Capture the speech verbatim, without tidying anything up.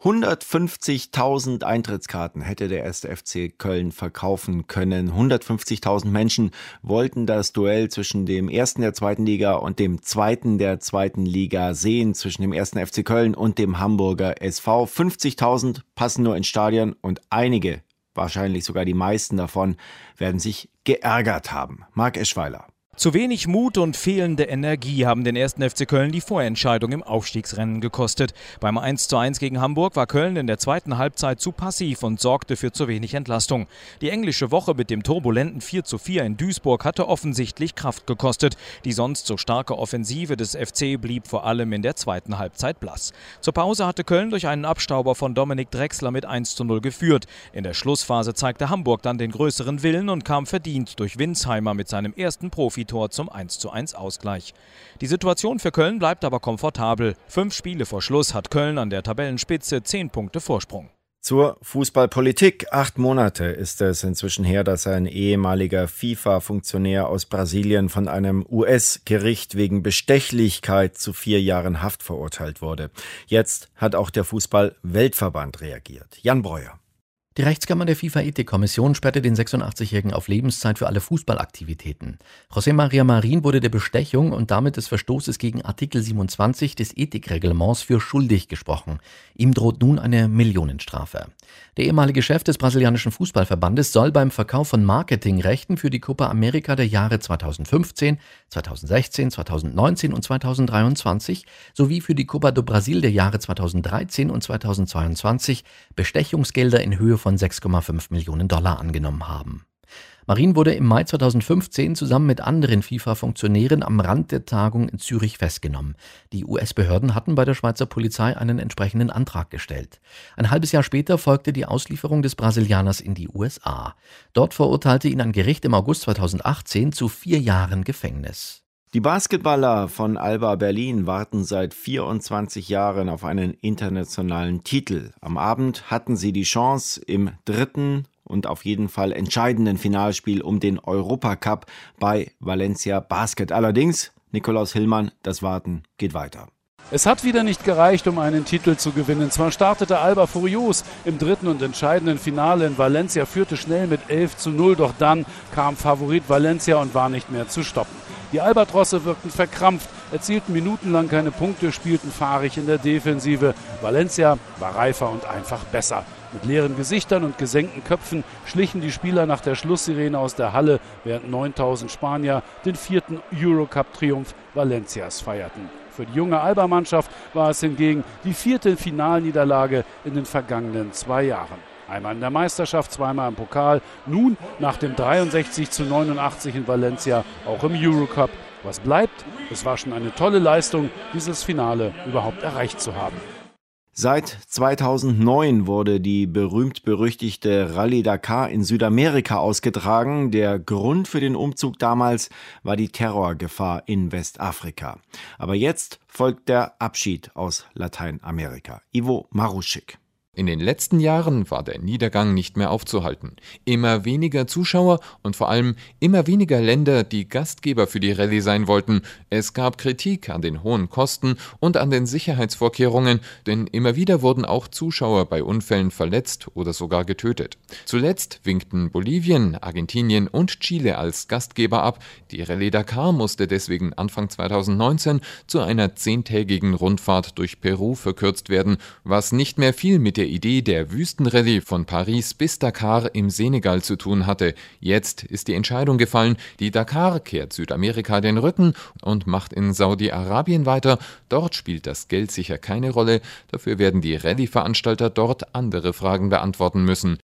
hundertfünfzigtausend Eintrittskarten hätte der erste F C Köln verkaufen können. hundertfünfzigtausend Menschen wollten das Duell zwischen dem ersten der zweiten Liga und dem zweiten der zweiten Liga sehen, zwischen dem ersten F C Köln und dem Hamburger S V. fünfzigtausend passen nur ins Stadion und einige, wahrscheinlich sogar die meisten davon, werden sich geärgert haben. Marc Eschweiler. Zu wenig Mut und fehlende Energie haben den ersten F C Köln die Vorentscheidung im Aufstiegsrennen gekostet. Beim eins zu eins gegen Hamburg war Köln in der zweiten Halbzeit zu passiv und sorgte für zu wenig Entlastung. Die englische Woche mit dem turbulenten vier zu vier in Duisburg hatte offensichtlich Kraft gekostet. Die sonst so starke Offensive des F C blieb vor allem in der zweiten Halbzeit blass. Zur Pause hatte Köln durch einen Abstauber von Dominik Drexler mit eins zu null geführt. In der Schlussphase zeigte Hamburg dann den größeren Willen und kam verdient durch Winsheimer mit seinem ersten Profi Tor zum eins zu eins Ausgleich. Die Situation für Köln bleibt aber komfortabel. Fünf Spiele vor Schluss hat Köln an der Tabellenspitze zehn Punkte Vorsprung. Zur Fußballpolitik. Acht Monate ist es inzwischen her, dass ein ehemaliger FIFA-Funktionär aus Brasilien von einem U S-Gericht wegen Bestechlichkeit zu vier Jahren Haft verurteilt wurde. Jetzt hat auch der Fußball-Weltverband reagiert. Jan Breuer. Die Rechtskammer der FIFA-Ethikkommission sperrte den sechsundachtzigjährigen auf Lebenszeit für alle Fußballaktivitäten. José María Marín wurde der Bestechung und damit des Verstoßes gegen Artikel siebenundzwanzig des Ethikreglements für schuldig gesprochen. Ihm droht nun eine Millionenstrafe. Der ehemalige Chef des brasilianischen Fußballverbandes soll beim Verkauf von Marketingrechten für die Copa América der Jahre zweitausendfünfzehn, zweitausendsechzehn, zweitausendneunzehn und zweitausenddreiundzwanzig sowie für die Copa do Brasil der Jahre zweitausenddreizehn und zweitausendzweiundzwanzig Bestechungsgelder in Höhe von sechs Komma fünf Millionen Dollar angenommen haben. Marín wurde im Mai zweitausendfünfzehn zusammen mit anderen FIFA-Funktionären am Rand der Tagung in Zürich festgenommen. Die U S-Behörden hatten bei der Schweizer Polizei einen entsprechenden Antrag gestellt. Ein halbes Jahr später folgte die Auslieferung des Brasilianers in die U S A. Dort verurteilte ihn ein Gericht im August zweitausendachtzehn zu vier Jahren Gefängnis. Die Basketballer von Alba Berlin warten seit vierundzwanzig Jahren auf einen internationalen Titel. Am Abend hatten sie die Chance im dritten und auf jeden Fall entscheidenden Finalspiel um den Europacup bei Valencia Basket. Allerdings, Nikolaus Hillmann, das Warten geht weiter. Es hat wieder nicht gereicht, um einen Titel zu gewinnen. Zwar startete Alba furios im dritten und entscheidenden Finale in Valencia, führte schnell mit elf zu null, doch dann kam Favorit Valencia und war nicht mehr zu stoppen. Die Albatrosse wirkten verkrampft, erzielten minutenlang keine Punkte, spielten fahrig in der Defensive. Valencia war reifer und einfach besser. Mit leeren Gesichtern und gesenkten Köpfen schlichen die Spieler nach der Schlusssirene aus der Halle, während neuntausend Spanier den vierten Eurocup-Triumph Valencias feierten. Für die junge Alba-Mannschaft war es hingegen die vierte Finalniederlage in den vergangenen zwei Jahren. Einmal in der Meisterschaft, zweimal im Pokal, nun nach dem dreiundsechzig zu neunundachtzig in Valencia auch im Eurocup. Was bleibt? Es war schon eine tolle Leistung, dieses Finale überhaupt erreicht zu haben. Seit zweitausendneun wurde die berühmt-berüchtigte Rallye Dakar in Südamerika ausgetragen. Der Grund für den Umzug damals war die Terrorgefahr in Westafrika. Aber jetzt folgt der Abschied aus Lateinamerika. Ivo Maruschik. In den letzten Jahren war der Niedergang nicht mehr aufzuhalten. Immer weniger Zuschauer und vor allem immer weniger Länder, die Gastgeber für die Rallye sein wollten. Es gab Kritik an den hohen Kosten und an den Sicherheitsvorkehrungen, denn immer wieder wurden auch Zuschauer bei Unfällen verletzt oder sogar getötet. Zuletzt winkten Bolivien, Argentinien und Chile als Gastgeber ab. Die Rallye Dakar musste deswegen Anfang zweitausendneunzehn zu einer zehntägigen Rundfahrt durch Peru verkürzt werden, was nicht mehr viel mit der Idee der Wüstenrallye von Paris bis Dakar im Senegal zu tun hatte. Jetzt ist die Entscheidung gefallen, die Dakar kehrt Südamerika den Rücken und macht in Saudi-Arabien weiter. Dort spielt das Geld sicher keine Rolle, dafür werden die Rallye-Veranstalter dort andere Fragen beantworten müssen.